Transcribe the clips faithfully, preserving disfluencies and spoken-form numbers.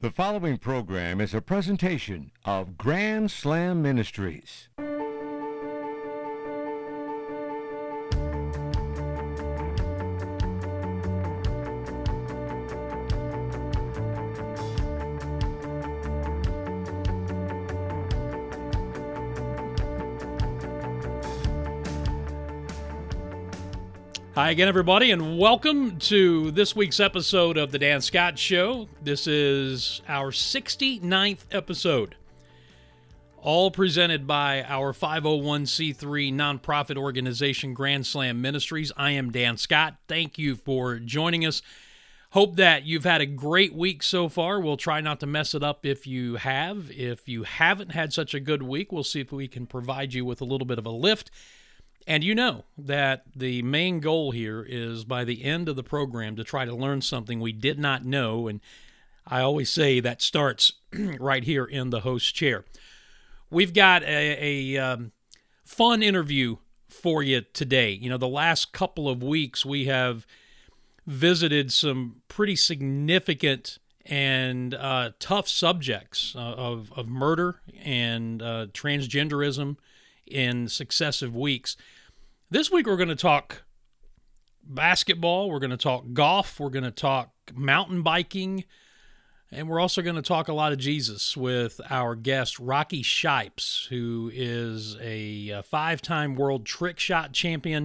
The following program is a presentation of Grand Slam Ministries. Hi again, everybody, and welcome to this week's episode of The Dan Scott Show. This is our sixty-ninth episode, all presented by our five oh one c three nonprofit organization, Grand Slam Ministries. I am Dan Scott. Thank you for joining us. Hope that you've had a great week so far. We'll try not to mess it up if you have. If you haven't had such a good week, we'll see if we can provide you with a little bit of a lift. And you know that the main goal here is by the end of the program to try to learn something we did not know. And I always say that starts right here in the host chair. We've got a, a um, fun interview for you today. You know, the last couple of weeks we have visited some pretty significant and uh, tough subjects uh, of, of murder and uh, transgenderism in successive weeks. This week we're going to talk basketball, we're going to talk golf, we're going to talk mountain biking, and we're also going to talk a lot of Jesus with our guest Rocky Shipes, who is a five-time world trick shot champion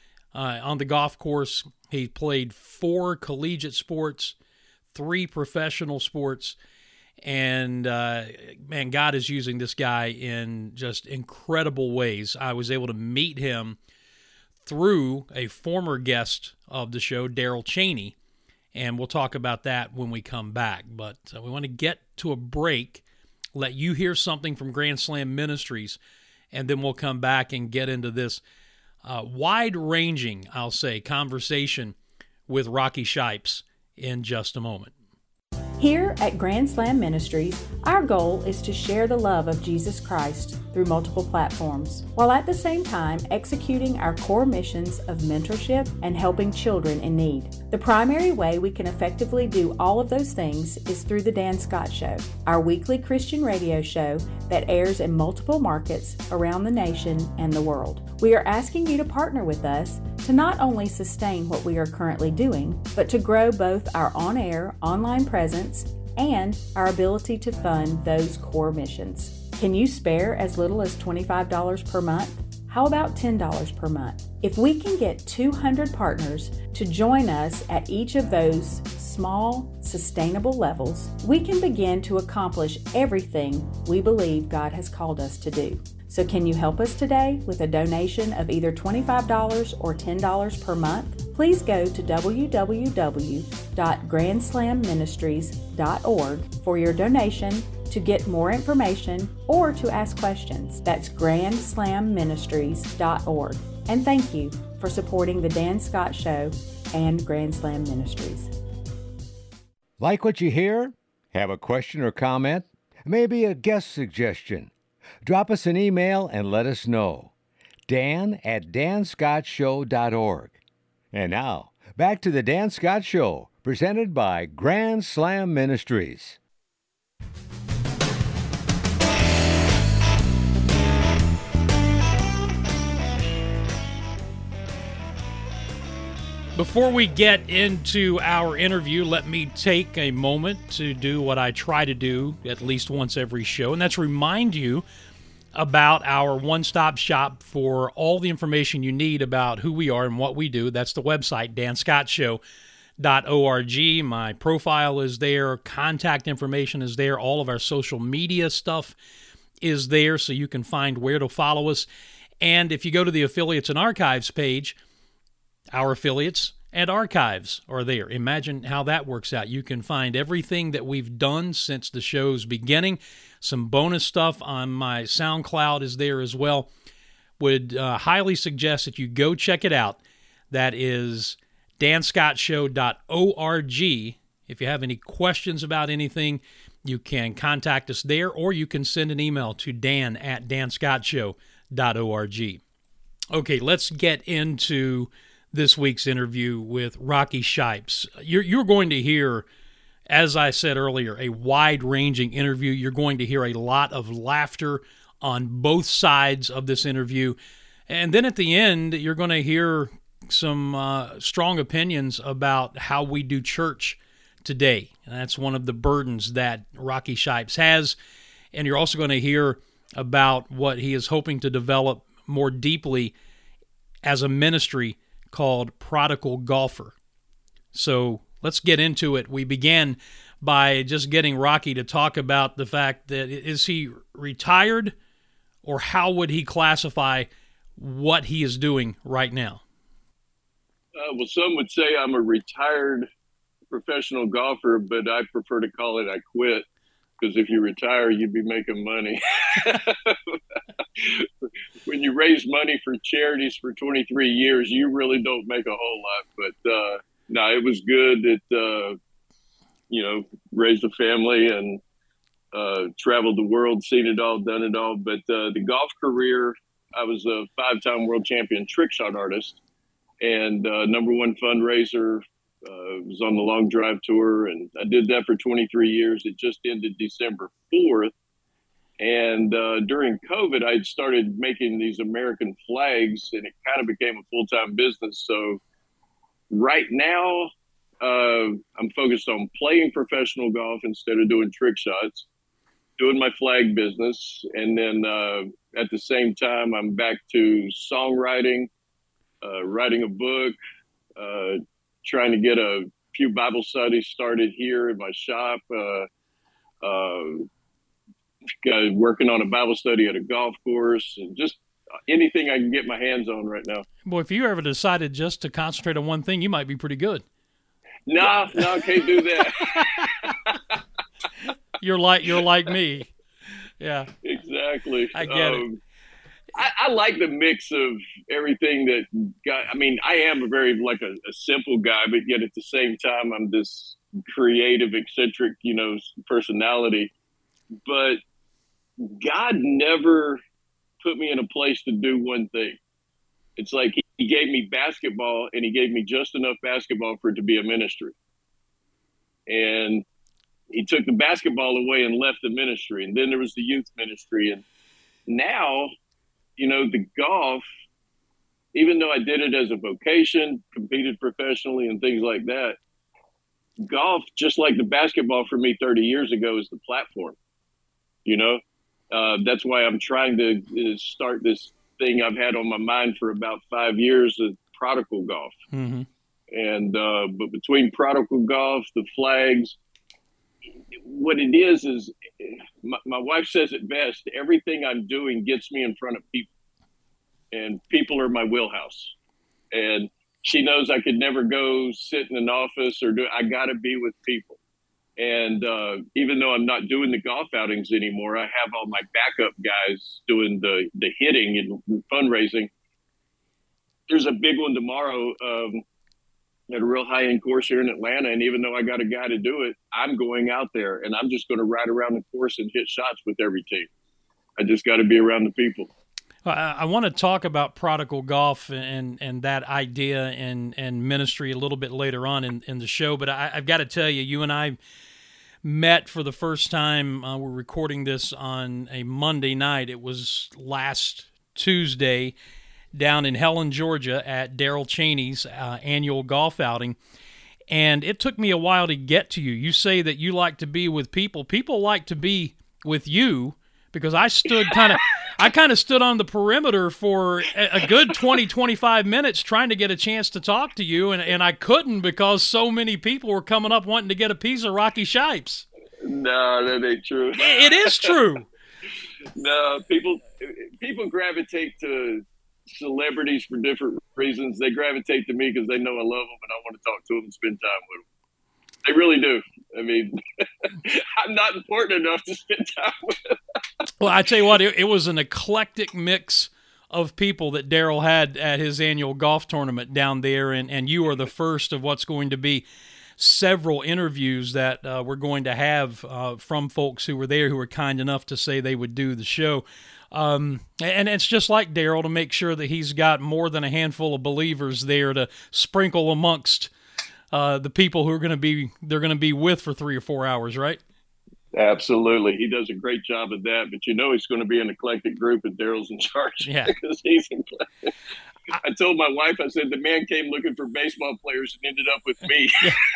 uh, on the golf course. He played four collegiate sports, three professional sports, and, uh, man, God is using this guy in just incredible ways. I was able to meet him through a former guest of the show, Daryl Cheney, and we'll talk about that when we come back. But uh, we want to get to a break, let you hear something from Grand Slam Ministries, and then we'll come back and get into this uh, wide-ranging, I'll say, conversation with Rocky Shipes in just a moment. Here at Grand Slam Ministries, our goal is to share the love of Jesus Christ through multiple platforms, while at the same time executing our core missions of mentorship and helping children in need. The primary way we can effectively do all of those things is through the Dan Scott Show, our weekly Christian radio show that airs in multiple markets around the nation and the world. We are asking you to partner with us to not only sustain what we are currently doing, but to grow both our on-air, online presence and our ability to fund those core missions. Can you spare as little as twenty-five dollars per month? How about ten dollars per month? If we can get two hundred partners to join us at each of those small, sustainable levels, we can begin to accomplish everything we believe God has called us to do. So can you help us today with a donation of either twenty-five dollars or ten dollars per month? Please go to w w w dot grand slam ministries dot org for your donation, to get more information, or to ask questions. That's grand slam ministries dot org. And thank you for supporting the Dan Scott Show and Grand Slam Ministries. Like what you hear? Have a question or comment? Maybe a guest suggestion? Drop us an email and let us know. Dan at dan scott show dot org. And now, back to the Dan Scott Show, presented by Grand Slam Ministries. Before we get into our interview, let me take a moment to do what I try to do at least once every show, and that's remind you about our one-stop shop for all the information you need about who we are and what we do. That's the website, dan scott show dot org. My profile is there. Contact information is there. All of our social media stuff is there, so you can find where to follow us. And if you go to the Affiliates and Archives page, our affiliates and archives are there. Imagine how that works out. You can find everything that we've done since the show's beginning. Some bonus stuff on my SoundCloud is there as well. Would uh, highly suggest that you go check it out. That is dan scott show dot org. If you have any questions about anything, you can contact us there, or you can send an email to dan at dan scott show dot org. Okay, let's get into this week's interview with Rocky Shipes. You're, you're going to hear As I said earlier, a wide-ranging interview. You're going to hear a lot of laughter on both sides of this interview. And then at the end, you're going to hear some uh, strong opinions about how we do church today. And that's one of the burdens that Rocky Shipes has. And you're also going to hear about what he is hoping to develop more deeply as a ministry called Prodigal Golfer. So let's get into it. We began by just getting Rocky to talk about the fact that is he retired, or how would he classify what he is doing right now? Uh, well, some would say I'm a retired professional golfer, but I prefer to call it I quit, because if you retire, you'd be making money. When you raise money for charities for twenty-three years, you really don't make a whole lot. But uh, no, it was good that, uh, you know, raised a family and uh, traveled the world, seen it all, done it all. But uh, the golf career, I was a five-time world champion trick shot artist and uh, number one fundraiser. Uh, was on the long drive tour, and I did that for twenty-three years. It just ended December fourth. And uh, during COVID, I started making these American flags, and it kind of became a full-time business. So right now, uh, I'm focused on playing professional golf instead of doing trick shots, doing my flag business. And then uh, at the same time, I'm back to songwriting, uh, writing a book, uh, trying to get a few Bible studies started here in my shop, uh, uh, working on a Bible study at a golf course, and just anything I can get my hands on right now. Boy, if you ever decided just to concentrate on one thing, you might be pretty good. No, nah, no, I can't do that. You're like you're like me. Yeah, exactly. I get um, it. I, I like the mix of everything that got, I mean, I am a very like a, a simple guy, but yet at the same time, I'm this creative, eccentric, you know, personality. But God never put me in a place to do one thing. It's like he, he gave me basketball, and he gave me just enough basketball for it to be a ministry. And he took the basketball away and left the ministry. And then there was the youth ministry. And now, you know, the golf, even though I did it as a vocation, competed professionally and things like that, golf, just like the basketball for me thirty years ago, is the platform. You know, uh, that's why I'm trying to uh, start this thing I've had on my mind for about five years of Prodigal Golf. Mm-hmm. And, uh, but between Prodigal Golf, the flags, what it is, is my, my wife says it best. Everything I'm doing gets me in front of people, and people are my wheelhouse. And she knows I could never go sit in an office or do, I got to be with people. And uh, even though I'm not doing the golf outings anymore, I have all my backup guys doing the, the hitting and fundraising. There's a big one tomorrow um, at a real high-end course here in Atlanta. And even though I got a guy to do it, I'm going out there, and I'm just going to ride around the course and hit shots with every team. I just got to be around the people. I, I want to talk about Prodigal Golf and, and that idea and, and ministry a little bit later on in, in the show. But I, I've got to tell you, you and I met for the first time. Uh, we're recording this on a Monday night. It was last Tuesday down in Helen, Georgia at Daryl Cheney's uh, annual golf outing. And it took me a while to get to you. You say that you like to be with people. People like to be with you, because I stood kind of, I kind of stood on the perimeter for a, a good twenty, twenty-five minutes trying to get a chance to talk to you, and, and I couldn't because so many people were coming up wanting to get a piece of Rocky Shipes. No, that ain't true. It is true. No, people people gravitate to celebrities for different reasons. They gravitate to me because they know I love them and I want to talk to them and spend time with them. They really do. I mean, I'm not important enough to spend time with them. Well, I tell you what, it, it was an eclectic mix of people that Daryl had at his annual golf tournament down there, and, and you are the first of what's going to be several interviews that uh, we're going to have uh, from folks who were there who were kind enough to say they would do the show. Um, and it's just like Daryl to make sure that he's got more than a handful of believers there to sprinkle amongst uh, the people who are going to be they're going to be with for three or four hours, right? Absolutely. He does a great job of that, but you know he's going to be an eclectic group and Daryl's in charge Yeah. because he's eclectic. I told my wife, I said, the man came looking for baseball players and ended up with me.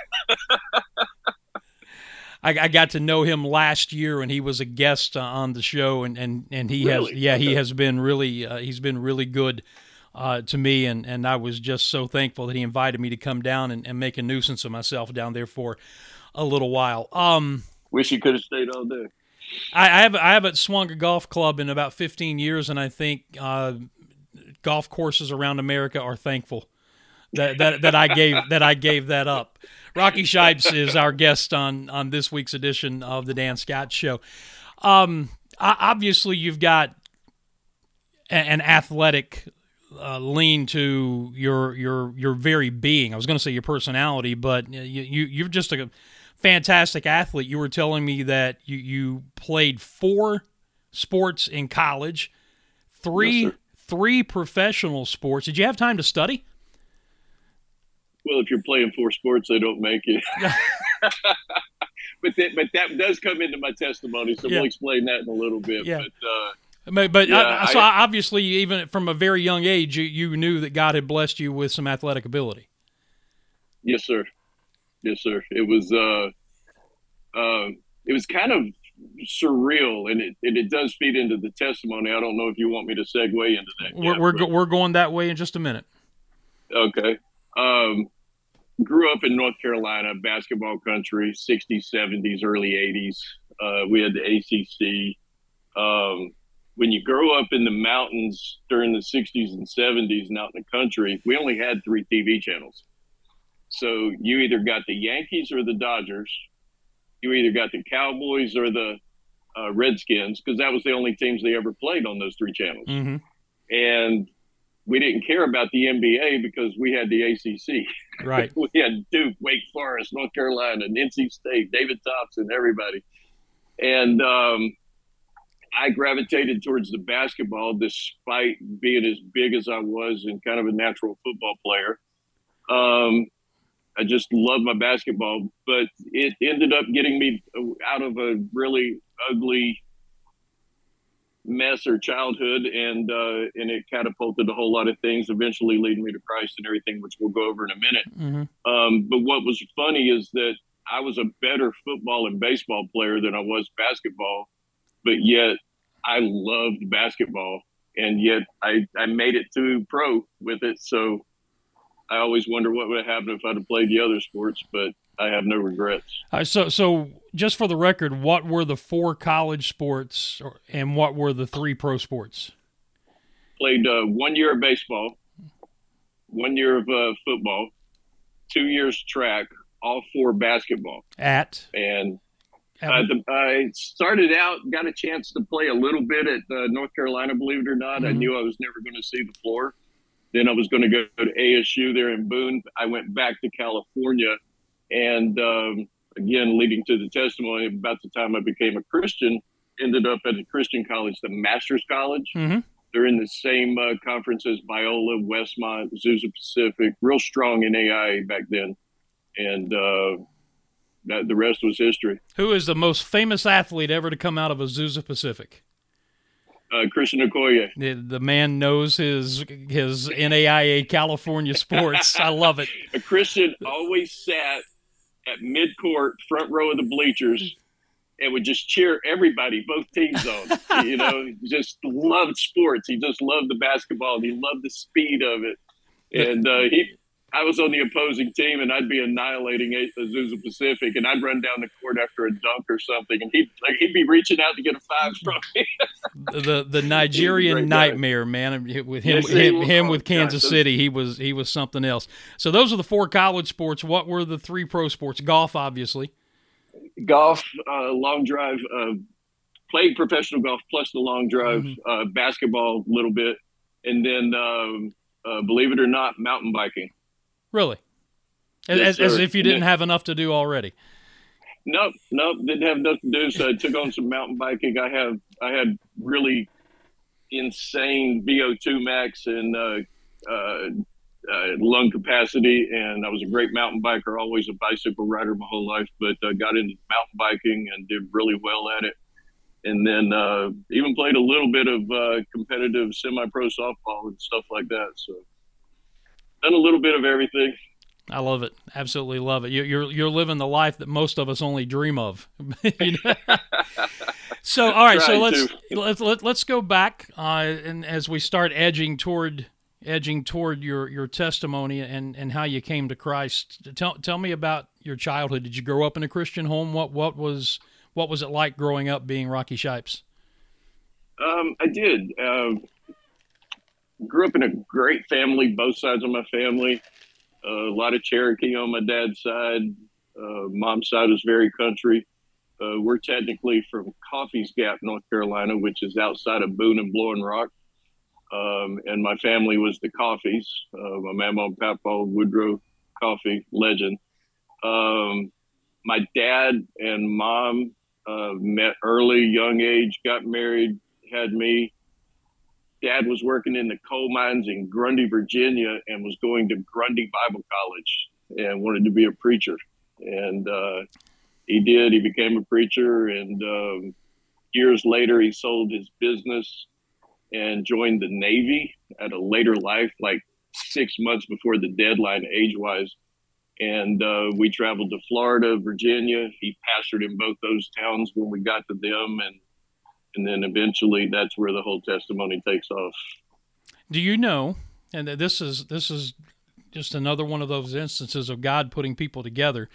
I, I got to know him last year when he was a guest uh, on the show, and, and, and he Really? has yeah Okay. he has been really uh, he's been really good uh, to me, and, and I was just so thankful that he invited me to come down and, and make a nuisance of myself down there for a little while. Um, Wish he could have stayed all day. I, I have I haven't swung a golf club in about fifteen years, and I think uh, golf courses around America are thankful that, that that I gave that I gave that up. Rocky Shipes is our guest on on this week's edition of the Dan Scott Show. Um, obviously, you've got an athletic uh, lean to your your your very being. I was going to say your personality, but you, you you're just a fantastic athlete. You were telling me that you, you played four sports in college, three Yes, sir. three professional sports. Did you have time to study? Well, if you're playing four sports, they don't make it. but, that, but that does come into my testimony, so Yeah. we'll explain that in a little bit. Yeah. But uh, But, but Yeah, uh, so I- obviously, even from a very young age, you, you knew that God had blessed you with some athletic ability. yes, sir. Yes, sir. It was uh, uh, it was kind of surreal, and it, and it does feed into the testimony. I don't know if you want me to segue into that. We're yet, we're, but- go, we're going that way in just a minute. Okay. Um, grew up in North Carolina, basketball country, sixties, seventies, early eighties. Uh, we had the A C C. Um, when you grow up in the mountains during the sixties and seventies and out in the country, we only had three T V channels. So you either got the Yankees or the Dodgers. You either got the Cowboys or the uh, Redskins, because that was the only teams they ever played on those three channels. Mm-hmm. And we didn't care about the N B A because we had the A C C. Right. We had Duke, Wake Forest, North Carolina, N C State, David Thompson, everybody. And um, I gravitated towards the basketball despite being as big as I was and kind of a natural football player. Um, I just loved my basketball, but it ended up getting me out of a really ugly mess or childhood, and uh, and it catapulted a whole lot of things, eventually leading me to Christ and everything, which we'll go over in a minute. Mm-hmm. Um, but what was funny is that I was a better football and baseball player than I was basketball, but yet I loved basketball, and yet I, I made it to pro with it. So I always wonder what would have happened if I'd have played the other sports, but I have no regrets. Uh, so, so just for the record, what were the four college sports, or, and what were the three pro sports? Played uh, one year of baseball, one year of uh, football, two years track, all four basketball. At, And at uh, the, I started out, got a chance to play a little bit at uh, North Carolina, believe it or not. I Mhm. knew I was never going to see the floor. Then I was going to go to A S U there in Boone. I went back to California. And um, again, leading to the testimony, about the time I became a Christian, ended up at a Christian college, the Masters College. mm-hmm. They're in the same uh, conference as Biola, Westmont, Azusa Pacific, real strong in A I A back then. And uh, that, the rest was history. Who is the most famous athlete ever to come out of Azusa Pacific? Uh, Christian Okoye. The, the man knows his his N A I A California sports. I love it. A Christian always sat at mid-court, front row of the bleachers, and would just cheer everybody, both teams on. You know, he just loved sports. He just loved the basketball. And he loved the speed of it. And uh, he, I was on the opposing team, and I'd be annihilating Azusa Pacific, and I'd run down the court after a dunk or something, and he'd like he'd be reaching out to get a five from me. The the Nigerian He's a great guy. nightmare, man. With him, Yes, he him, was. him Oh, with Kansas gosh, those- City, he was he was something else. So those are the four college sports. What were the three pro sports? Golf, obviously. Golf, uh, long drive, uh, played professional golf plus the long drive, Mhm. uh, basketball a little bit, and then um, uh, believe it or not, mountain biking. Really? As, Yes, as, as sir. if you And didn't then- have enough to do already. Nope, nope, didn't have enough to do, so I took on some mountain biking. I have, I had really insane V O two max and uh, uh, uh, lung capacity, and I was a great mountain biker, always a bicycle rider my whole life, but uh, got into mountain biking and did really well at it. And then uh, even played a little bit of uh, competitive semi-pro softball and stuff like that. So done a little bit of everything. I love it. Absolutely love it. You- You're you're living the life that most of us only dream of. You know? So, all right. So Trying let's to. let's let, let's go back, uh, and as we start edging toward edging toward your, your testimony and, and how you came to Christ. Tell tell me about your childhood. Did you grow up in a Christian home? What what was what was it like growing up being Rocky Shipes? Um, I did. Uh, grew up in a great family, both sides of my family. Uh, a lot of Cherokee on my dad's side. Uh, mom's side was very country. Uh, we're technically from Coffee's Gap, North Carolina, which is outside of Boone and Blowing Rock. Um, and my family was the Coffees. Uh, my mama and papa, Woodrow Coffee, legend. Um, my dad and mom uh, met early, young age, got married, had me. Dad was working in the coal mines in Grundy, Virginia, and was going to Grundy Bible College and wanted to be a preacher. And uh, he did. He became a preacher. And um, years later, he sold his business and joined the Navy at a later life, like six months before the deadline age-wise. And uh, we traveled to Florida, Virginia. He pastored in both those towns when we got to them. And And then eventually that's where the whole testimony takes off. Do you know, and this is this is just another one of those instances of God putting people together,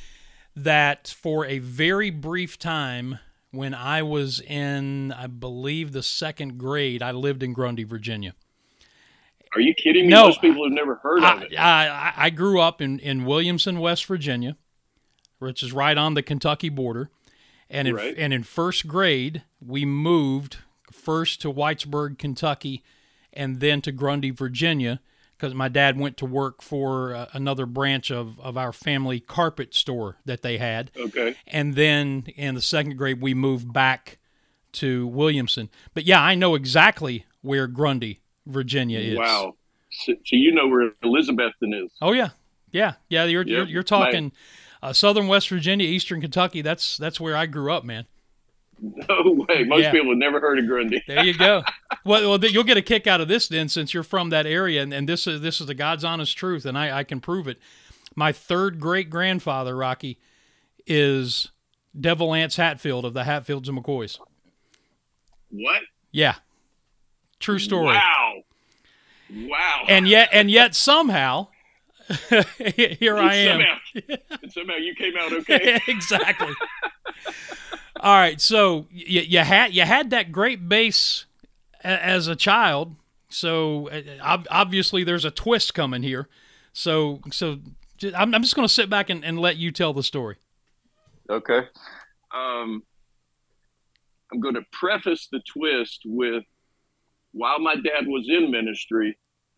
that for a very brief time when I was in, I believe, the second grade, I lived in Grundy, Virginia. Are you kidding me? No, Most people have never heard I, of it. I, I grew up in, in Williamson, West Virginia, which is right on the Kentucky border. And in, Right. and in first grade, we moved first to Whitesburg, Kentucky, and then to Grundy, Virginia, because my dad went to work for uh, another branch of, of our family carpet store that they had. Okay. And then in the second grade, we moved back to Williamson. But yeah, I know exactly where Grundy, Virginia is. Wow. So, so you know where Elizabethton is. Oh yeah, yeah, yeah. You're Yep. you're, you're talking uh, southern West Virginia, eastern Kentucky. That's that's where I grew up, man. No way. Most Yeah. people have never heard of Grundy. There you go. well, well, you'll get a kick out of this then, since you're from that area, and, and this is this is the God's honest truth, and I, I can prove it. My third great grandfather, Rocky, is Devil Anse Hatfield of the Hatfields and McCoys. What? Yeah, true story. Wow. Wow. And yet, and yet somehow, here I am. Somehow, and somehow you came out okay. Exactly. All right, so you, you had you had that great base a, as a child. So uh, ob- obviously there's a twist coming here. So so j- I'm, I'm just going to sit back and, and let you tell the story. Okay. Um, I'm going to preface the twist with, while my dad was in ministry,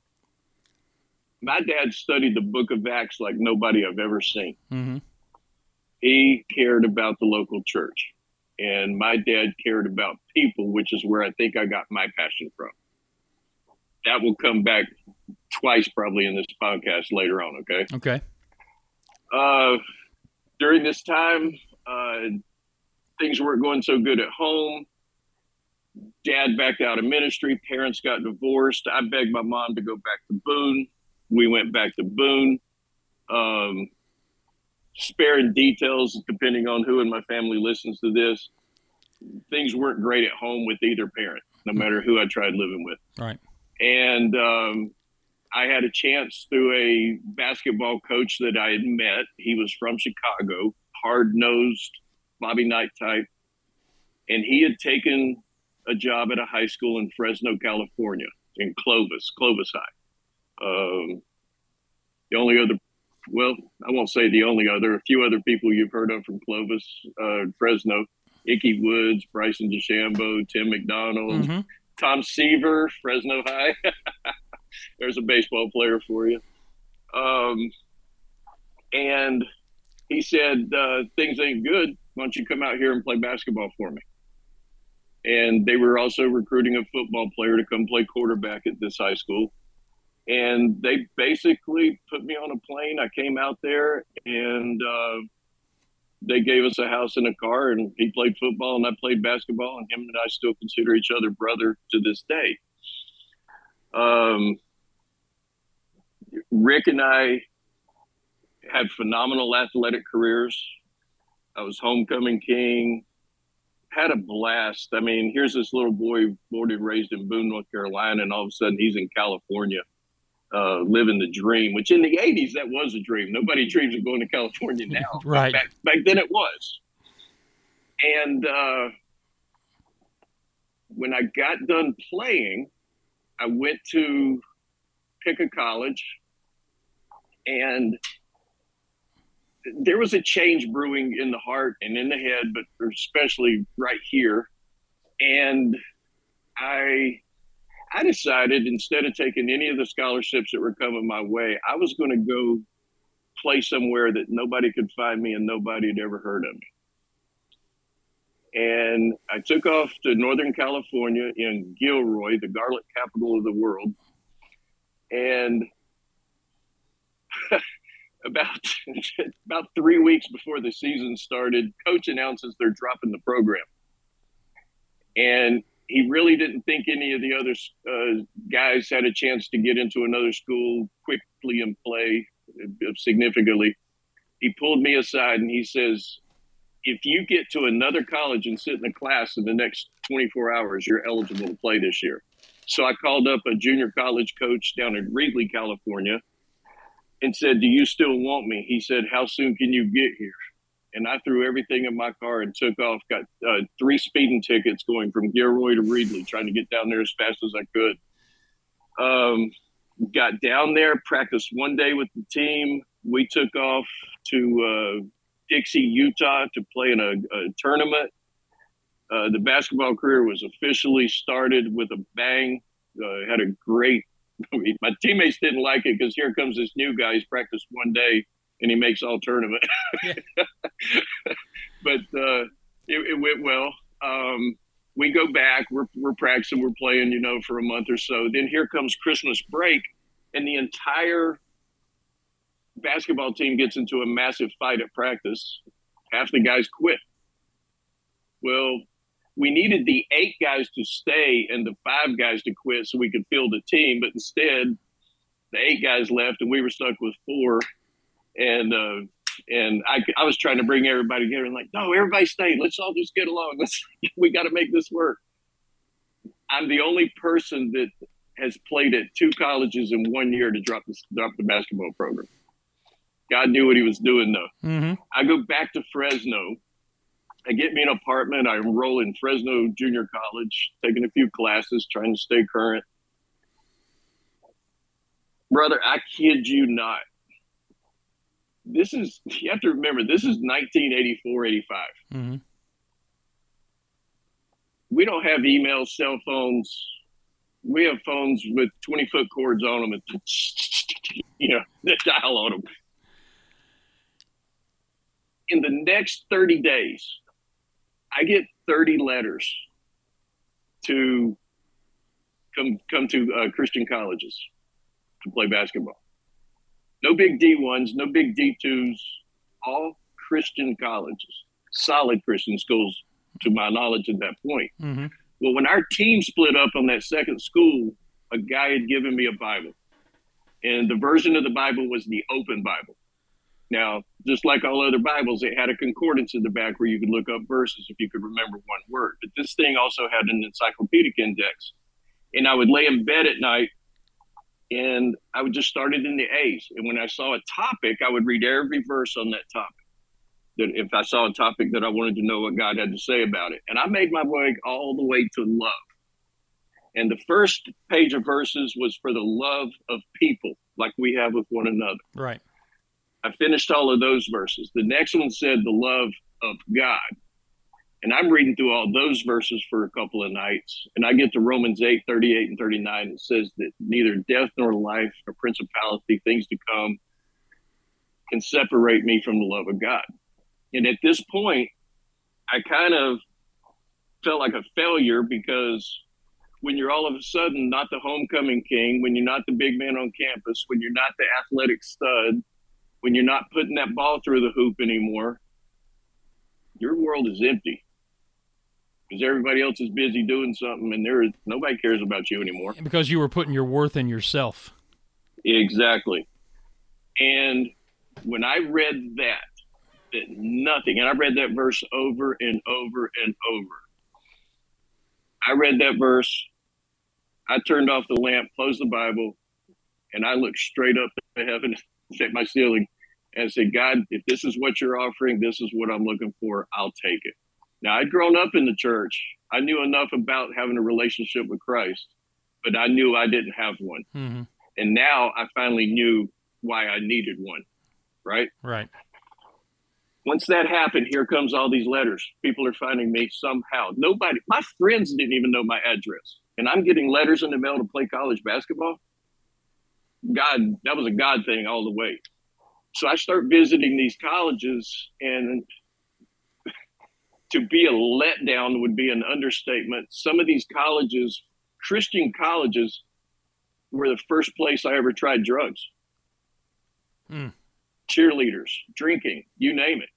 my dad studied the book of Acts like nobody I've ever seen. Mm-hmm. He cared about the local church, and my dad cared about people, which is where I think I got my passion from. That will come back twice probably in this podcast later on. Okay. Okay. Uh, during this time, uh, things weren't going so good at home. Dad backed out of ministry. Parents got divorced. I begged my mom to go back to Boone. We went back to Boone. Um, sparing details, depending on who in my family listens to this. Things weren't great at home with either parent, no matter who I tried living with. Right. And um, I had a chance through a basketball coach that I had met. He was from Chicago, hard-nosed, Bobby Knight type. And he had taken a job at a high school in Fresno, California, in Clovis, Clovis High. Um, the only other, well, I won't say the only other, a few other people you've heard of from Clovis, uh, Fresno, Icky Woods, Bryson DeChambeau, Tim McDonald, Mm-hmm. Tom Seaver, Fresno High. There's a baseball player for you. Um, and he said, uh, things ain't good. Why don't you come out here and play basketball for me? And they were also recruiting a football player to come play quarterback at this high school. And they basically put me on a plane. I came out there, and uh, they gave us a house and a car, and he played football and I played basketball, and him and I still consider each other brother to this day. Um, Rick and I had phenomenal athletic careers. I was homecoming king, had a blast. I mean, here's this little boy born and raised in Boone, North Carolina, and all of a sudden he's in California. Uh, living the dream, which in the eighties, that was a dream. Nobody dreams of going to California now. Right. Back, back then it was. And uh, when I got done playing, I went to pick a college, and there was a change brewing in the heart and in the head, but especially right here. And I I decided, instead of taking any of the scholarships that were coming my way, I was going to go play somewhere that nobody could find me and nobody had ever heard of me. And I took off to Northern California in Gilroy, the garlic capital of the world. And about, about three weeks before the season started, coach announces they're dropping the program. And he really didn't think any of the other uh, guys had a chance to get into another school quickly and play significantly. He pulled me aside and he says, if you get to another college and sit in a class in the next twenty-four hours, you're eligible to play this year. So I called up a junior college coach down in Reedley, California, and said, do you still want me? He said, how soon can you get here? And I threw everything in my car and took off, got uh, three speeding tickets going from Gilroy to Reedley, trying to get down there as fast as I could. Um, got down there, practiced one day with the team. We took off to uh, Dixie, Utah to play in a, a tournament. Uh, the basketball career was officially started with a bang. Uh, had a great, my teammates didn't like it because here comes this new guy. He's practiced one day and he makes all tournament. Yeah. But uh, it, it went well. Um, we go back, we're, we're practicing, we're playing, you know, for a month or so. Then here comes Christmas break, and the entire basketball team gets into a massive fight at practice. Half the guys quit. Well, we needed the eight guys to stay and the five guys to quit so we could field the team. But instead, the eight guys left and we were stuck with four. And uh, and I, I was trying to bring everybody together and like, no, everybody stay. Let's all just get along. Let's we got to make this work. I'm the only person that has played at two colleges in one year to drop the, drop the basketball program. God knew what he was doing, though. Mm-hmm. I go back to Fresno. I get me an apartment. I enroll in Fresno Junior College, taking a few classes, trying to stay current. Brother, I kid you not. This is, you have to remember, this is nineteen eighty-four, eighty-five. Mm-hmm. We don't have emails, cell phones. We have phones with twenty-foot cords on them and, you know, the dial on them. In the next thirty days, I get thirty letters to come come to uh, Christian colleges to play basketball. No big D ones, no big D twos, all Christian colleges, solid Christian schools, to my knowledge at that point. Mm-hmm. Well, when our team split up on that second school, a guy had given me a Bible. And the version of the Bible was the Open Bible. Now, just like all other Bibles, it had a concordance in the back where you could look up verses if you could remember one word. But this thing also had an encyclopedic index. And I would lay in bed at night, and I would just start it in the A's. And when I saw a topic, I would read every verse on that topic. That if I saw a topic that I wanted to know what God had to say about it. And I made my way all the way to love. And the first page of verses was for the love of people, like we have with one another. Right. I finished all of those verses. The next one said the love of God. And I'm reading through all those verses for a couple of nights. And I get to Romans eight, thirty-eight and thirty-nine. It says that neither death nor life nor principality, things to come, can separate me from the love of God. And at this point, I kind of felt like a failure because when you're all of a sudden not the homecoming king, when you're not the big man on campus, when you're not the athletic stud, when you're not putting that ball through the hoop anymore, your world is empty because everybody else is busy doing something, and there is nobody cares about you anymore. Because you were putting your worth in yourself. Exactly. And when I read that, that nothing, and I read that verse over and over and over. I read that verse. I turned off the lamp, closed the Bible, and I looked straight up to heaven, at my ceiling, and said, God, if this is what you're offering, this is what I'm looking for, I'll take it. Now, I'd grown up in the church. I knew enough about having a relationship with Christ, but I knew I didn't have one. Mm-hmm. And now I finally knew why I needed one, right? Right. Once that happened, here comes all these letters. People are finding me somehow. Nobody, my friends didn't even know my address. And I'm getting letters in the mail to play college basketball. God, that was a God thing all the way. So I start visiting these colleges, and to be a letdown would be an understatement. Some of these colleges, Christian colleges, were the first place I ever tried drugs. Mm. Cheerleaders, drinking, you name it.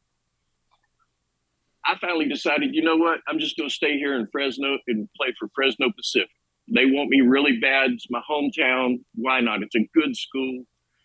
I finally decided, you know what? I'm just going to stay here in Fresno and play for Fresno Pacific. They want me really bad. It's my hometown. Why not? It's a good school.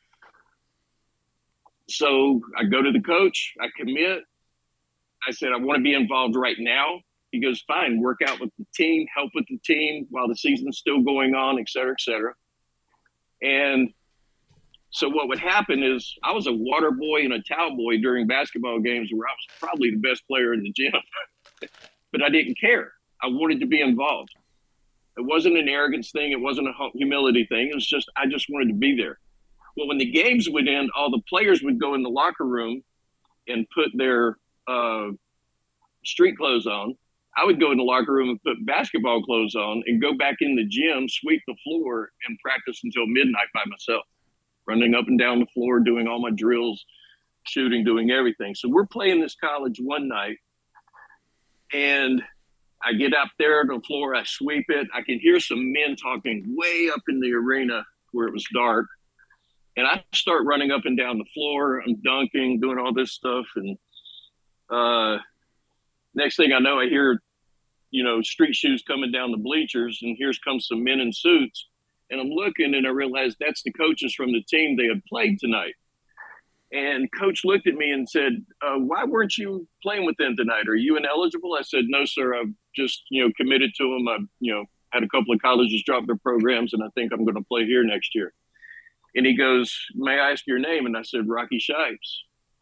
So I go to the coach. I commit. I said, I want to be involved right now. He goes, fine, work out with the team, help with the team while the season's still going on, et cetera, et cetera. And so what would happen is I was a water boy and a towel boy during basketball games where I was probably the best player in the gym, but I didn't care. I wanted to be involved. It wasn't an arrogance thing. It wasn't a humility thing. It was just, I just wanted to be there. Well, when the games would end, all the players would go in the locker room and put their uh, street clothes on. I would go in the locker room and put basketball clothes on and go back in the gym, sweep the floor, and practice until midnight by myself, running up and down the floor, doing all my drills, shooting, doing everything. So we're playing this college one night, and I get up there on the floor, I sweep it. I can hear some men talking way up in the arena where it was dark. And I start running up and down the floor. I'm dunking, doing all this stuff. And uh, next thing I know, I hear, you know, street shoes coming down the bleachers, and here comes some men in suits. And I'm looking, and I realized that's the coaches from the team they had played tonight. And coach looked at me and said, uh, why weren't you playing with them tonight? Are you ineligible? I said, no, sir. I've just, you know, committed to them. I've, you know, had a couple of colleges drop their programs, and I think I'm going to play here next year. And he goes, may I ask your name? And I said, Rocky Shipes.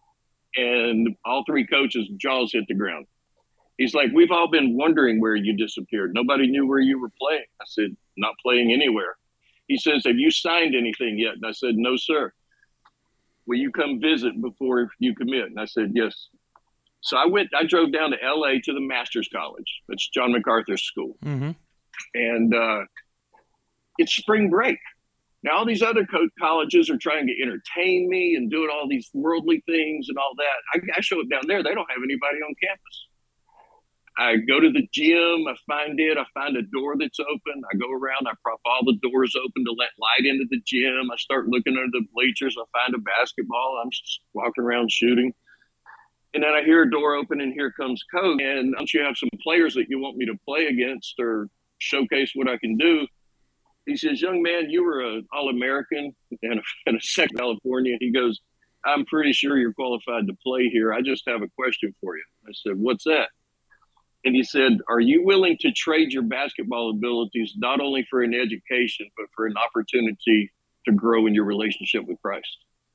And all three coaches' jaws hit the ground. He's like, we've all been wondering where you disappeared. Nobody knew where you were playing. I said, not playing anywhere. He says, have you signed anything yet? And I said, no, sir. Will you come visit before you commit? And I said, yes. So I went, I drove down to L A to the Master's College. That's John MacArthur's school. Mm-hmm. And uh, it's spring break. Now, all these other co- colleges are trying to entertain me and doing all these worldly things and all that. I, I show up down there. They don't have anybody on campus. I go to the gym. I find it. I find a door that's open. I go around. I prop all the doors open to let light into the gym. I start looking under the bleachers. I find a basketball. I'm just walking around shooting. And then I hear a door open, and here comes coach. And don't you have some players that you want me to play against or showcase what I can do? He says, young man, you were an All-American and a, and a second California. He goes, I'm pretty sure you're qualified to play here. I just have a question for you. I said, what's that? And he said, are you willing to trade your basketball abilities not only for an education, but for an opportunity to grow in your relationship with Christ?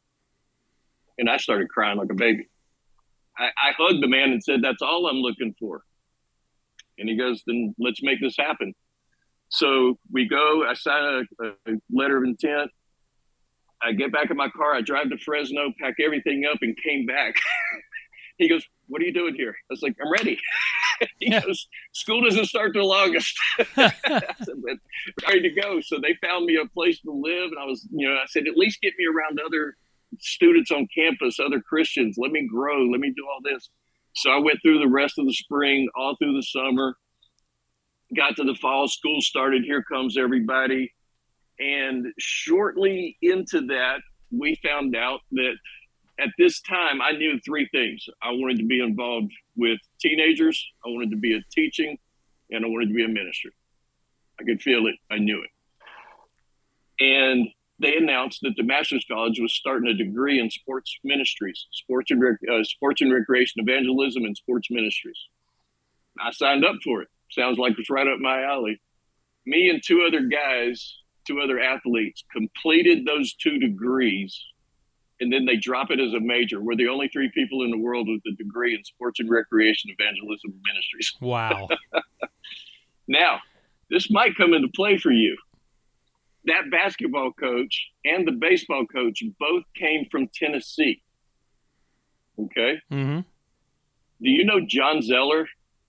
And I started crying like a baby. I, I hugged the man and said, that's all I'm looking for. And he goes, then let's make this happen. So we go, I sign a, a letter of intent. I get back in my car. I drive to Fresno, pack everything up, and came back. He goes, what are you doing here? I was like, I'm ready. He yeah. goes, school doesn't start till August. I said, ready to go. So they found me a place to live. And I was, you know, I said, at least get me around other students on campus, other Christians. Let me grow. Let me do all this. So I went through the rest of the spring, all through the summer. got to the fall, school started, here comes everybody. And shortly into that, we found out that at this time, I knew three things. I wanted to be involved with teenagers, I wanted to be a teaching, and I wanted to be a minister. I could feel it. I knew it. And they announced that the Master's College was starting a degree in sports ministries, sports and, rec- uh, sports and recreation evangelism and sports ministries. I signed up for it. Sounds like it's right up my alley. Me and two other guys, two other athletes, completed those two degrees, and then they drop it as a major. We're the only three people in the world with a degree in sports and recreation evangelism and ministries. Wow. Now, this might come into play for you. That basketball coach and the baseball coach both came from Tennessee. Okay? Mm-hmm. Do you know John Zeller?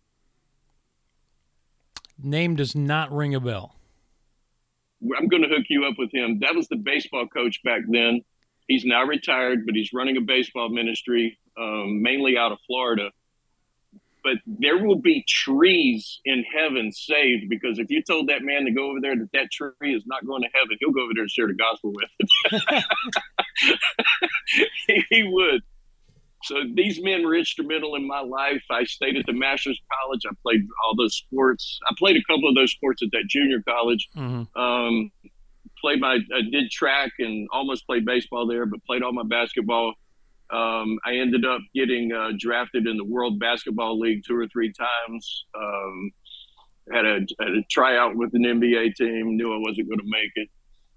Name does not ring a bell. I'm going to hook you up with him. That was the baseball coach back then. He's now retired, but he's running a baseball ministry, um, mainly out of Florida. But there will be trees in heaven saved, because if you told that man to go over there that that tree is not going to heaven, he'll go over there and share the gospel with it. he, he would. So these men were instrumental in my life. I stayed at the Master's College. I played all those sports. I played a couple of those sports at that junior college. Mm-hmm. Um, played my, I did track and almost played baseball there, but played all my basketball. Um, I ended up getting uh, drafted in the World Basketball League two or three times. Um, had a had a tryout with an N B A team. Knew I wasn't going to make it.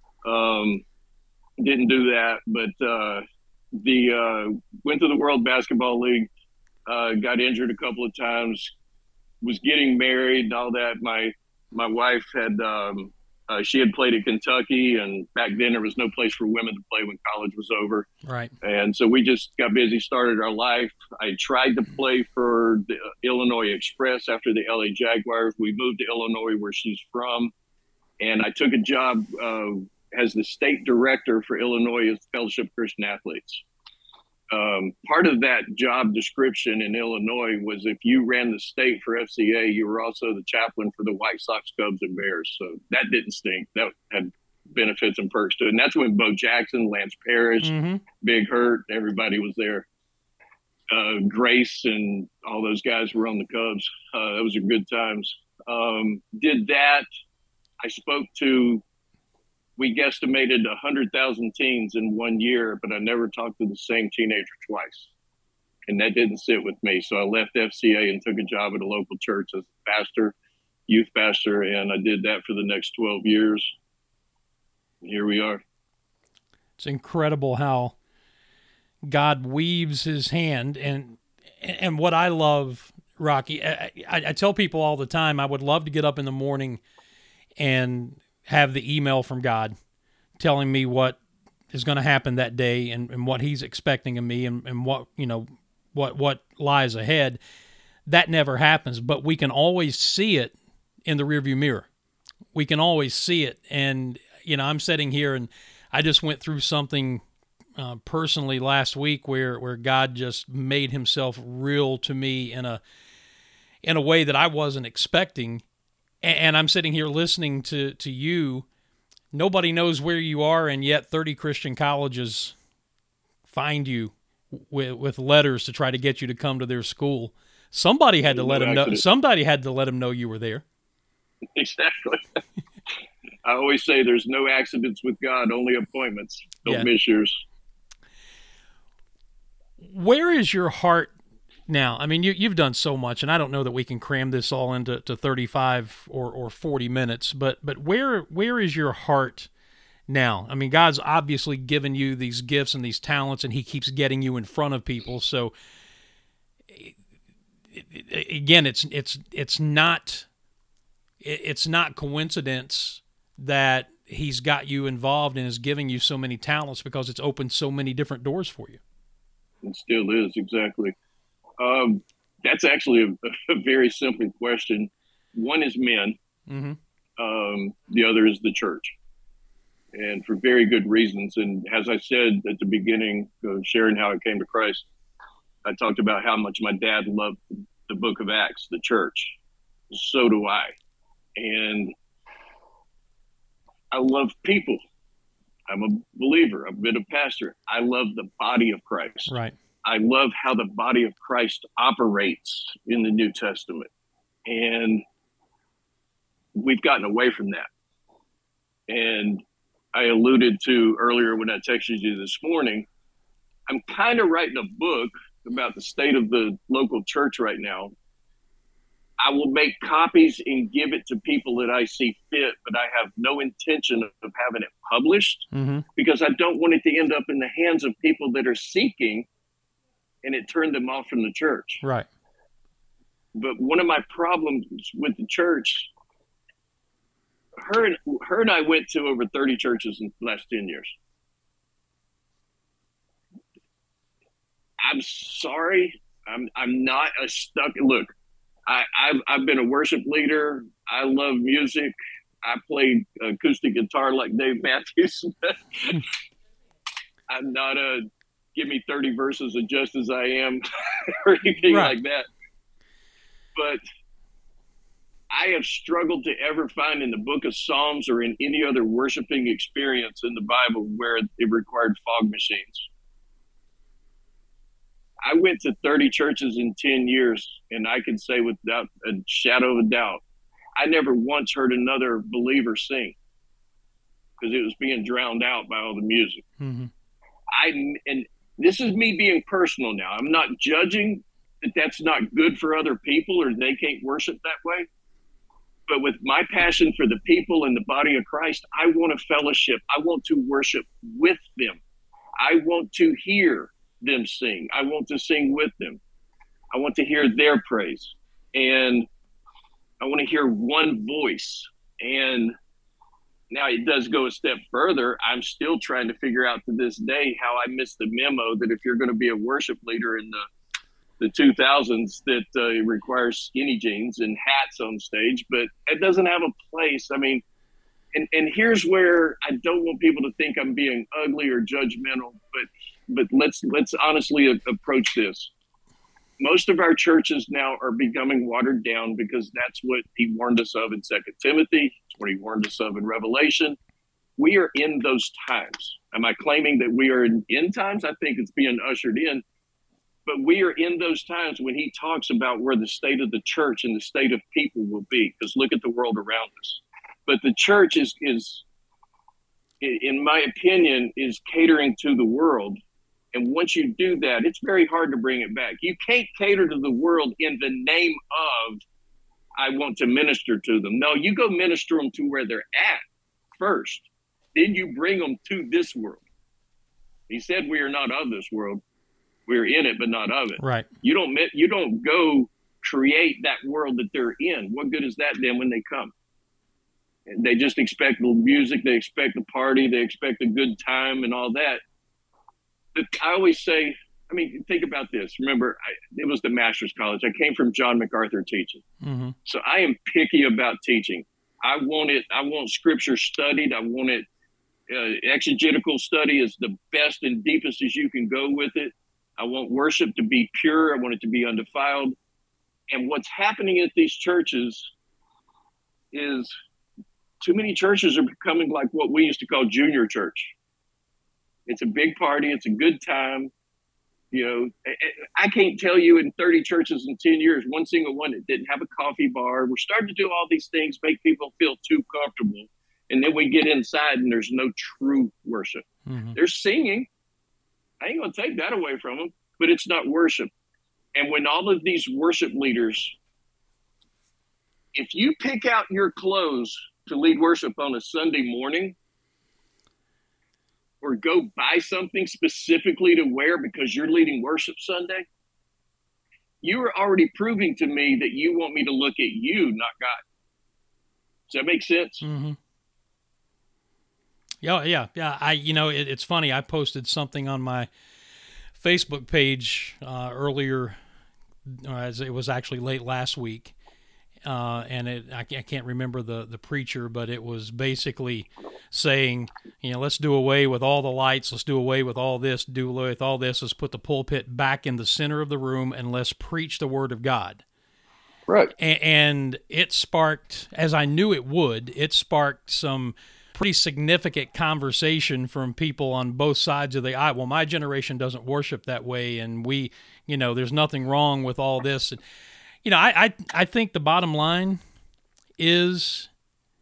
Um, didn't do that, but uh, the uh, went to the World Basketball League. Uh, got injured a couple of times. Was getting married and all that. My my wife had. Um, Uh, she had played at Kentucky, and back then there was no place for women to play when college was over. Right. And so we just got busy, started our life. I tried to play for the Illinois Express after the L A Jaguars. We moved to Illinois, where she's from, and I took a job uh, as the state director for Illinois Fellowship of Christian Athletes. Um, part of that job description in Illinois was if you ran the state for F C A, you were also the chaplain for the White Sox, Cubs, and Bears. So that didn't stink. That had benefits and perks to it. And that's when Bo Jackson, Lance Parrish, Mm-hmm. Big Hurt, everybody was there. Uh, Grace and all those guys were on the Cubs. Uh, those are good times. Um, did that. I spoke to We guesstimated one hundred thousand teens in one year, but I never talked to the same teenager twice. And that didn't sit with me. So I left F C A and took a job at a local church as a pastor, youth pastor, and I did that for the next twelve years. And here we are. It's incredible how God weaves his hand. And and what I love, Rocky, I, I, I tell people all the time, I would love to get up in the morning and have the email from God telling me what is going to happen that day and, and what he's expecting of me and, and what, you know, what, what lies ahead. That never happens, but we can always see it in the rearview mirror. We can always see it. And, you know, I'm sitting here and I just went through something uh, personally last week where, where God just made himself real to me in a, in a way that I wasn't expecting. And I'm sitting here listening to, to you. Nobody knows where you are, and yet thirty Christian colleges find you with, with letters to try to get you to come to their school. Somebody had to let them know. Somebody had to let them know you were there. Exactly. I always say there's no accidents with God, only appointments. Don't Yeah. miss yours. Where is your heart now? I mean, you, you've done so much, and I don't know that we can cram this all into to thirty-five or, or forty minutes, but but where where is your heart now? I mean, God's obviously given you these gifts and these talents, and he keeps getting you in front of people. So, again, it's it's it's not it's not coincidence that he's got you involved and is giving you so many talents, because it's opened so many different doors for you. It still is, exactly. Um, that's actually a, a very simple question. One is men. Mm-hmm. Um, the other is the church. And for very good reasons. And as I said at the beginning, uh, sharing how I came to Christ, I talked about how much my dad loved the book of Acts, the church. So do I. And I love people. I'm a believer. I've been a pastor. I love the body of Christ. Right. I love how the body of Christ operates in the New Testament. And we've gotten away from that. And I alluded to earlier when I texted you this morning, I'm kind of writing a book about the state of the local church right now. I will make copies and give it to people that I see fit, but I have no intention of having it published Mm-hmm. because I don't want it to end up in the hands of people that are seeking and it turned them off from the church. Right. But one of my problems with the church, her and, her and I went to over thirty churches in the last ten years. I'm sorry. I'm I'm not a stuck. Look, I, I've I've been a worship leader. I love music. I played acoustic guitar like Dave Matthews. I'm not a give me thirty verses of just as I am or anything Right. like that. But I have struggled to ever find in the book of Psalms or in any other worshiping experience in the Bible where it required fog machines. I went to thirty churches in ten years, and I can say without a shadow of a doubt, I never once heard another believer sing because it was being drowned out by all the music. Mm-hmm. I and this is me being personal now. I'm not judging that that's not good for other people or they can't worship that way. But with my passion for the people and the body of Christ, I want a fellowship. I want to worship with them. I want to hear them sing. I want to sing with them. I want to hear their praise. And I want to hear one voice. And now it does go a step further. I'm still trying to figure out to this day how I missed the memo that if you're going to be a worship leader in the the two thousands, that uh, it requires skinny jeans and hats on stage, but it doesn't have a place. I mean, and, and here's where I don't want people to think I'm being ugly or judgmental, but but let's let's honestly a- approach this. Most of our churches now are becoming watered down because that's what he warned us of in Second Timothy. It's what he warned us of in Revelation. We are in those times. Am I claiming that we are in end times? I think it's being ushered in. But we are in those times when he talks about where the state of the church and the state of people will be. Because look at the world around us. But the church is, is, in my opinion, is catering to the world. And once you do that, it's very hard to bring it back. You can't cater to the world in the name of, I want to minister to them. No, you go minister them to where they're at first. Then you bring them to this world. He said we are not of this world. We're in it, but not of it. Right. You don't you don't go create that world that they're in. What good is that then when they come? And they just expect the music, they expect the party, they expect a good time and all that. But I always say, I mean, think about this. Remember, I, it was the Master's College. I came from John MacArthur teaching. Mm-hmm. So I am picky about teaching. I want it. I want scripture studied. I want it. Uh, exegetical study is the best and deepest as you can go with it. I want worship to be pure. I want it to be undefiled. And what's happening at these churches is too many churches are becoming like what we used to call junior church. It's a big party. It's a good time. You know, I can't tell you in thirty churches in ten years, one single one that didn't have a coffee bar. We're starting to do all these things, make people feel too comfortable. And then we get inside and there's no true worship. Mm-hmm. They're singing. I ain't going to take that away from them, but it's not worship. And when all of these worship leaders, if you pick out your clothes to lead worship on a Sunday morning or go buy something specifically to wear because you're leading worship Sunday, you are already proving to me that you want me to look at you, not God. Does that make sense? Mm-hmm. Yeah, yeah, yeah. I, you know, it, it's funny. I posted something on my Facebook page uh, earlier, as it was actually late last week, uh, and it, I, I can't remember the the preacher, but it was basically saying, you know, let's do away with all the lights, let's do away with all this, do away with all this, let's put the pulpit back in the center of the room, and let's preach the Word of God. Right. A- and it sparked, as I knew it would, it sparked some pretty significant conversation from people on both sides of the aisle. Well, my generation doesn't worship that way, and we, you know, there's nothing wrong with all this. And, you know, I, I, I think the bottom line is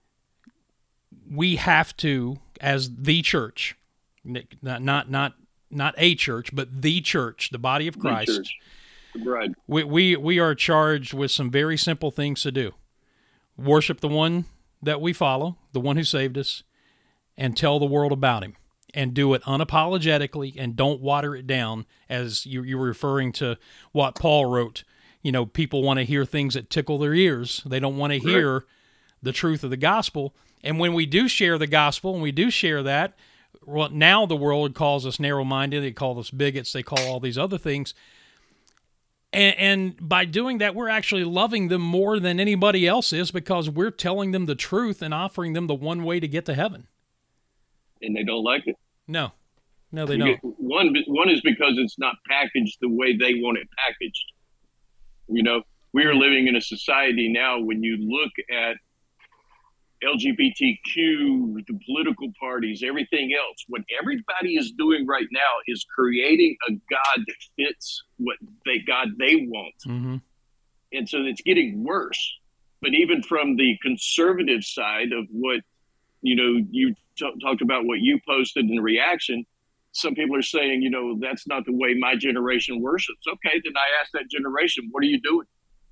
we have to, as the church, not not not, not a church, but the church, the body of Christ. The church. Right. We, we we are charged with some very simple things to do. Worship the one that we follow, the one who saved us, and tell the world about him. And do it unapologetically, and don't water it down, as you, you were referring to what Paul wrote. You know, people want to hear things that tickle their ears. They don't want to hear right. the truth of the gospel. And when we do share the gospel, and we do share that, well, now the world calls us narrow-minded. They call us bigots. They call all these other things. And, and by doing that, we're actually loving them more than anybody else is, because we're telling them the truth and offering them the one way to get to heaven. And they don't like it. No. No, they You don't. get- one, one is because it's not packaged the way they want it packaged. You know, we are living in a society now, when you look at L G B T Q, the political parties, everything else, what everybody is doing right now is creating a God that fits what they God they want. Mm-hmm. And so it's getting worse. But even from the conservative side of what, you know, you t- talked about what you posted in reaction, some people are saying, you know, that's not the way my generation worships. Okay, then I ask that generation, what are you doing?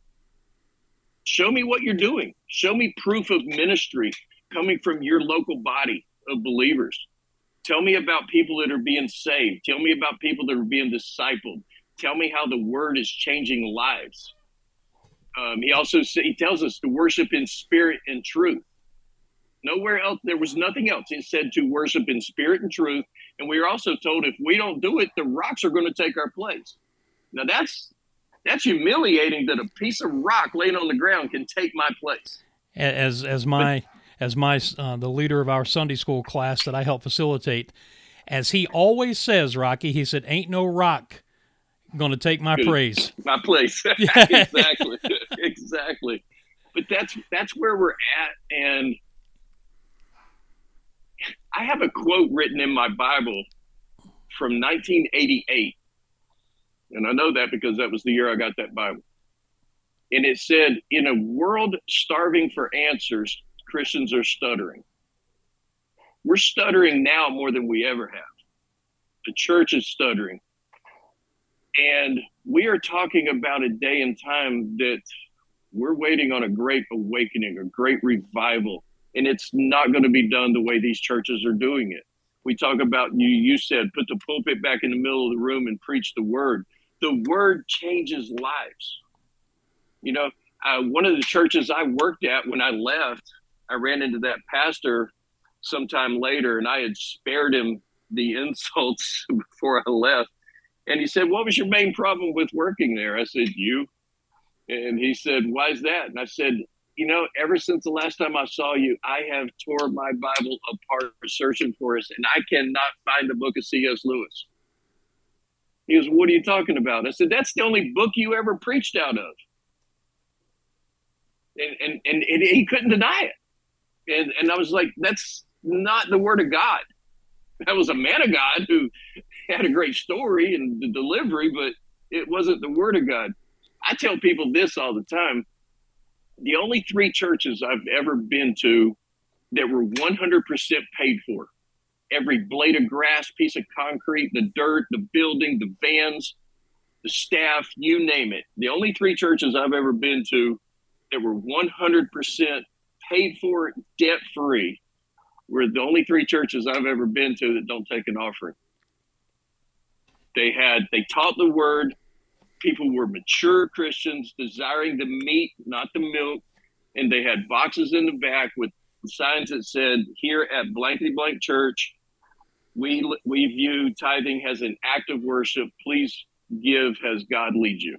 Show me what you're doing. Show me proof of ministry coming from your local body of believers. Tell me about people that are being saved. Tell me about people that are being discipled. Tell me how the word is changing lives. Um, he also say, he tells us to worship in spirit and truth. Nowhere else, there was nothing else. It said to worship in spirit and truth. And we are also told if we don't do it, the rocks are going to take our place. Now that's that's humiliating, that a piece of rock laying on the ground can take my place. As as my as my uh, the leader of our Sunday school class that I help facilitate, as he always says, Rocky, he said, "Ain't no rock going to take my Good. praise." My place. Exactly. Exactly. But that's that's where we're at. And I have a quote written in my Bible from nineteen eighty-eight. And I know that because that was the year I got that Bible. And it said, in a world starving for answers, Christians are stuttering. We're stuttering now more than we ever have. The church is stuttering. And we are talking about a day and time that we're waiting on a great awakening, a great revival. And it's not going to be done the way these churches are doing it. We talk about, you, you said, put the pulpit back in the middle of the room and preach the word. The word changes lives. You know, uh, one of the churches I worked at, when I left, I ran into that pastor sometime later, and I had spared him the insults before I left. And he said, "What was your main problem with working there?" I said, "You." And he said, "Why is that?" And I said, "You know, ever since the last time I saw you, I have tore my Bible apart searching for us, and I cannot find the book of C S Lewis." He goes, "What are you talking about?" I said, "That's the only book you ever preached out of." And and and, and he couldn't deny it. And and I was like, that's not the word of God. That was a man of God who had a great story and the delivery, but it wasn't the word of God. I tell people this all the time. The only three churches I've ever been to that were one hundred percent paid for, every blade of grass, piece of concrete, the dirt, the building, the vans, the staff, you name it. The only three churches I've ever been to that were one hundred percent paid for, debt-free, were the only three churches I've ever been to that don't take an offering. They had, they taught the word. People were mature Christians desiring the meat, not the milk. And they had boxes in the back with signs that said, "Here at blankety blank church, we we view tithing as an act of worship. Please give as God leads you."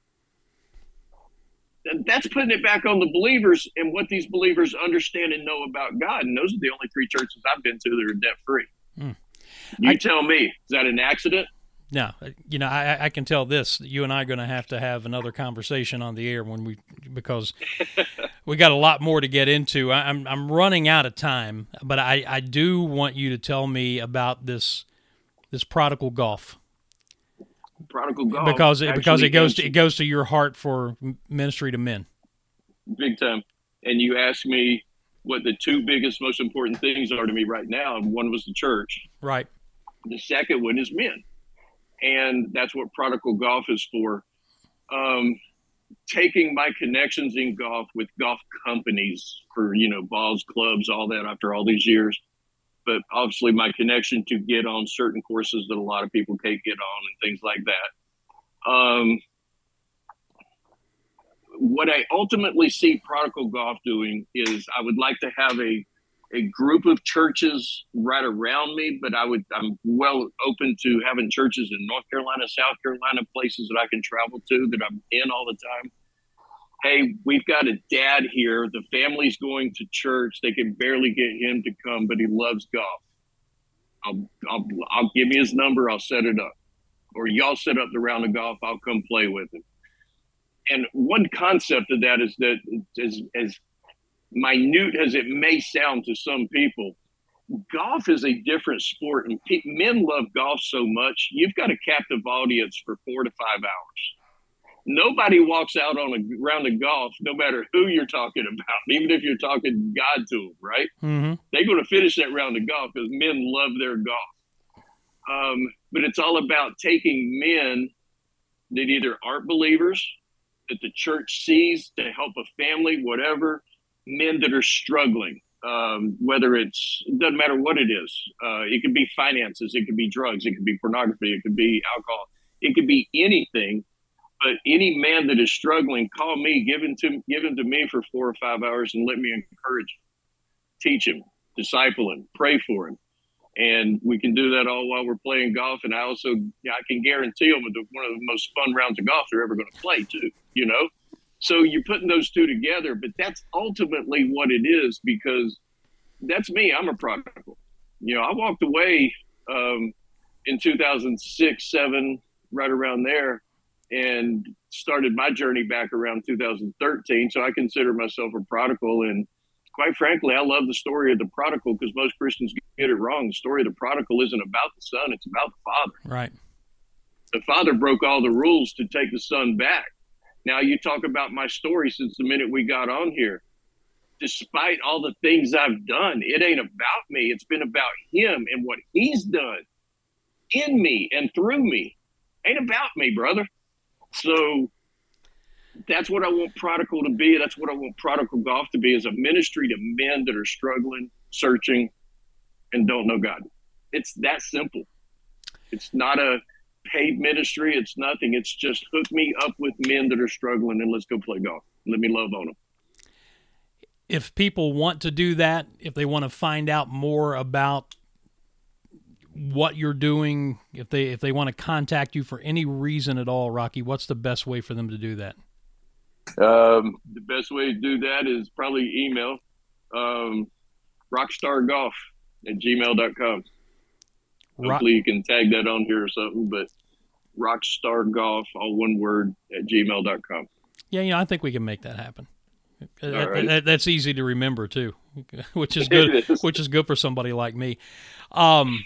And that's putting it back on the believers and what these believers understand and know about God. And those are the only three churches I've been to that are debt free. Mm. You I, tell me, is that an accident? No, you know, I, I can tell this. You and I are going to have to have another conversation on the air when we, because we got a lot more to get into. I, I'm I'm running out of time, but I, I do want you to tell me about this this prodigal golf. Prodigal golf, because it, because it goes actually to, it goes to your heart for ministry to men. Big time. And you asked me what the two biggest, most important things are to me right now. And one was the church. Right. The second one is men. And that's what Prodigal Golf is for. Um, taking my connections in golf with golf companies for, you know, balls, clubs, all that after all these years. But obviously my connection to get on certain courses that a lot of people can't get on and things like that. Um, what I ultimately see Prodigal Golf doing is I would like to have a a group of churches right around me, but I would, I'm well open to having churches in North Carolina, South Carolina, places that I can travel to that I'm in all the time. Hey, we've got a dad here. The family's going to church. They can barely get him to come, but he loves golf. I'll, I'll, I'll give me his number. I'll set it up, or y'all set up the round of golf. I'll come play with him. And one concept of that is that as, as minute as it may sound to some people, golf is a different sport, and pe- men love golf so much. You've got a captive audience for four to five hours. Nobody walks out on a round of golf, no matter who you're talking about, even if you're talking God to them, right? Mm-hmm. They're going to finish that round of golf because men love their golf. Um, but it's all about taking men that either aren't believers, that the church sees to help a family, whatever, men that are struggling, um, whether it's, it doesn't matter what it is. Uh, it could be finances, it could be drugs, it could be pornography, it could be alcohol, it could be anything. But any man that is struggling, call me, give him to, give him to me for four or five hours and let me encourage him, teach him, disciple him, pray for him. And we can do that all while we're playing golf. And I also, yeah, I can guarantee them one of the most fun rounds of golf they're ever going to play too, you know? So you're putting those two together, but that's ultimately what it is, because that's me. I'm a prodigal. You know, I walked away um, in two thousand six, seven, right around there, and started my journey back around two thousand thirteen. So I consider myself a prodigal. And quite frankly, I love the story of the prodigal, because most Christians get it wrong. The story of the prodigal isn't about the son. It's about the father. Right. The father broke all the rules to take the son back. Now, you talk about my story since the minute we got on here. Despite all the things I've done, it ain't about me. It's been about him and what he's done in me and through me. Ain't about me, brother. So that's what I want Prodigal to be. That's what I want Prodigal Golf to be, is a ministry to men that are struggling, searching, and don't know God. It's that simple. It's not a paid ministry. It's nothing. It's just hook me up with men that are struggling and let's go play golf. Let me love on them. If people want to do that, if they want to find out more about what you're doing, if they if they want to contact you for any reason at all, Rocky, what's the best way for them to do that? Um, the best way to do that is probably email um, rockstargolf at gmail dot com. Hopefully you can tag that on here or something, but rockstargolf, all one word, at gmail dot com. Yeah, you know, I think we can make that happen. That, right. that, that's easy to remember too, which is good. Is. Which is good for somebody like me. Um,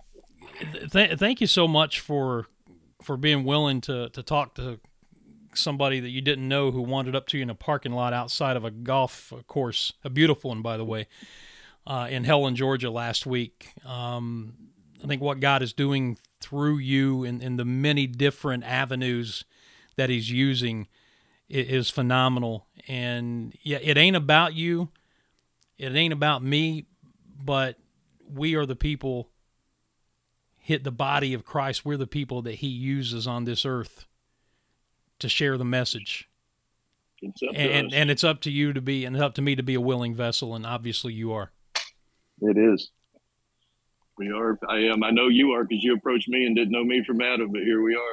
th- thank you so much for for being willing to to talk to somebody that you didn't know who wandered up to you in a parking lot outside of a golf course, a beautiful one, by the way, uh, in Helen, Georgia last week. Um, I think what God is doing through you in, in the many different avenues that he's using is phenomenal. And yeah, it ain't about you. It ain't about me, but we are the people, hit the body of Christ. We're the people that he uses on this earth to share the message. It's up to and, us. and it's up to you to be, and it's up to me to be a willing vessel. And obviously you are. It is. We are. I am. I know you are, because you approached me and didn't know me from Adam, but here we are.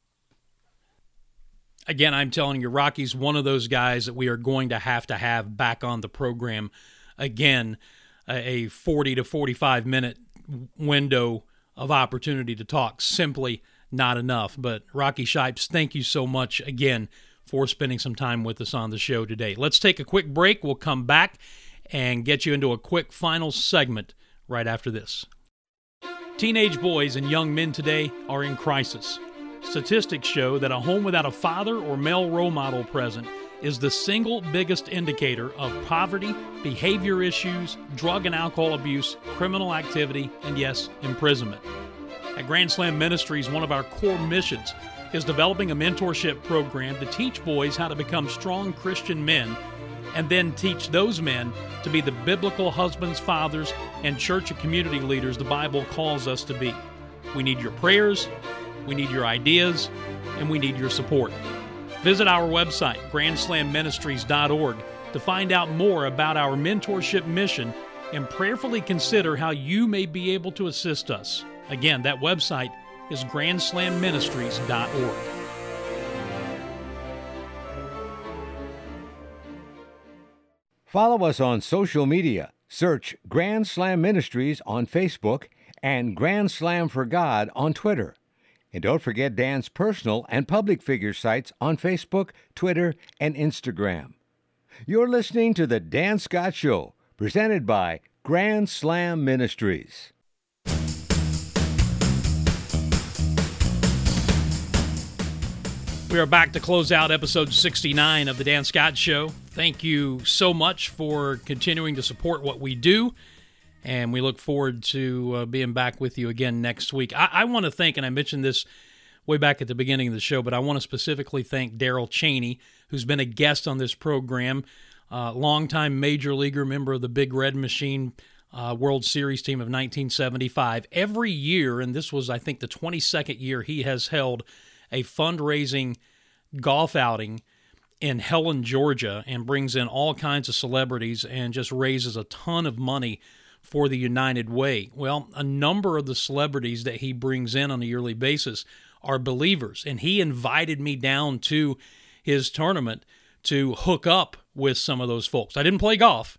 Again, I'm telling you, Rocky's one of those guys that we are going to have to have back on the program again, a, a forty to forty-five minute window of opportunity to talk simply not enough. But Rocky Shipes, thank you so much again for spending some time with us on the show today. Let's take a quick break. We'll come back and get you into a quick final segment right after this. Teenage boys and young men today are in crisis. Statistics show that a home without a father or male role model present is the single biggest indicator of poverty, behavior issues, drug and alcohol abuse, criminal activity, and yes, imprisonment. At Grand Slam Ministries, one of our core missions is developing a mentorship program to teach boys how to become strong Christian men and then teach those men to be the biblical husbands, fathers, and church and community leaders the Bible calls us to be. We need your prayers, we need your ideas, and we need your support. Visit our website, grand slam ministries dot org, to find out more about our mentorship mission and prayerfully consider how you may be able to assist us. Again, that website is grand slam ministries dot org. Follow us on social media. Search Grand Slam Ministries on Facebook and Grand Slam for God on Twitter. And don't forget Dan's personal and public figure sites on Facebook, Twitter, and Instagram. You're listening to The Dan Scott Show, presented by Grand Slam Ministries. We are back to close out episode sixty-nine of The Dan Scott Show. Thank you so much for continuing to support what we do, and we look forward to uh, being back with you again next week. I, I want to thank, and I mentioned this way back at the beginning of the show, but I want to specifically thank Daryl Cheney, who's been a guest on this program, uh, longtime major leaguer, member of the Big Red Machine uh, World Series team of nineteen seventy-five. Every year, and this was, I think, the twenty-second year, he has held a fundraising golf outing in Helen, Georgia, and brings in all kinds of celebrities and just raises a ton of money for the United Way. Well, a number of the celebrities that he brings in on a yearly basis are believers, and he invited me down to his tournament to hook up with some of those folks. I didn't play golf,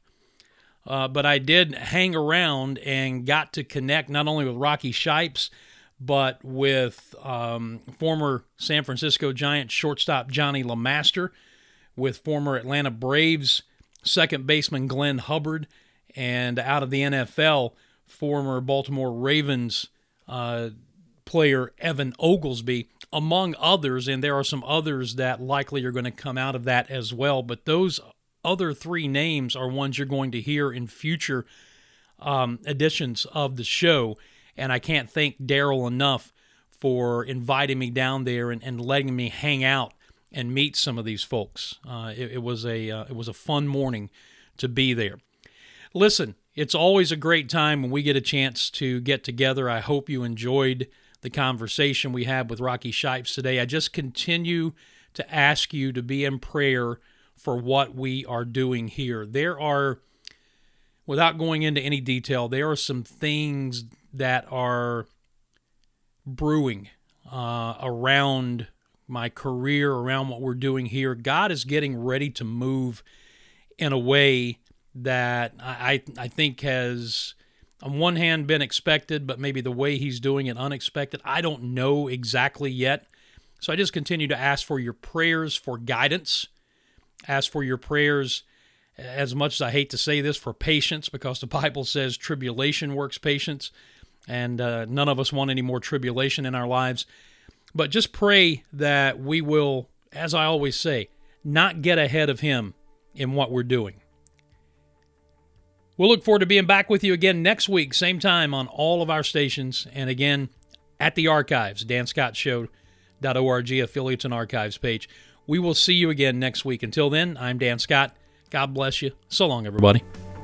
uh, but I did hang around and got to connect not only with Rocky Shipes, but with um, former San Francisco Giants shortstop Johnny LeMaster, with former Atlanta Braves second baseman Glenn Hubbard, and out of the N F L, former Baltimore Ravens uh, player Evan Oglesby, among others, and there are some others that likely are going to come out of that as well, but those other three names are ones you're going to hear in future um, editions of the show, and I can't thank Daryl enough for inviting me down there and, and letting me hang out and meet some of these folks. Uh, it, it was a uh, it was a fun morning to be there. Listen, it's always a great time when we get a chance to get together. I hope you enjoyed the conversation we had with Rocky Shipes today. I just continue to ask you to be in prayer for what we are doing here. There are, without going into any detail, there are some things that are brewing uh, around my career, around what we're doing here. God is getting ready to move in a way that I, I think has, on one hand, been expected, but maybe the way he's doing it unexpected. I don't know exactly yet. So I just continue to ask for your prayers for guidance. Ask for your prayers, as much as I hate to say this, for patience, because the Bible says tribulation works patience, and uh, none of us want any more tribulation in our lives. But just pray that we will, as I always say, not get ahead of him in what we're doing. We'll look forward to being back with you again next week, same time on all of our stations, and again at the archives, dan scott show dot org, affiliates and archives page. We will see you again next week. Until then, I'm Dan Scott. God bless you. So long, everybody.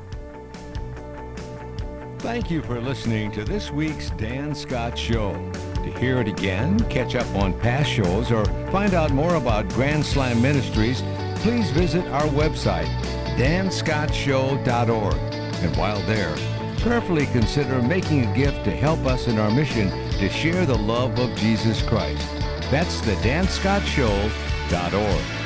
Thank you for listening to this week's Dan Scott Show. To hear it again, catch up on past shows, or find out more about Grand Slam Ministries, please visit our website, dan scott show dot org. And while there, prayerfully consider making a gift to help us in our mission to share the love of Jesus Christ. That's the dan scott show dot org.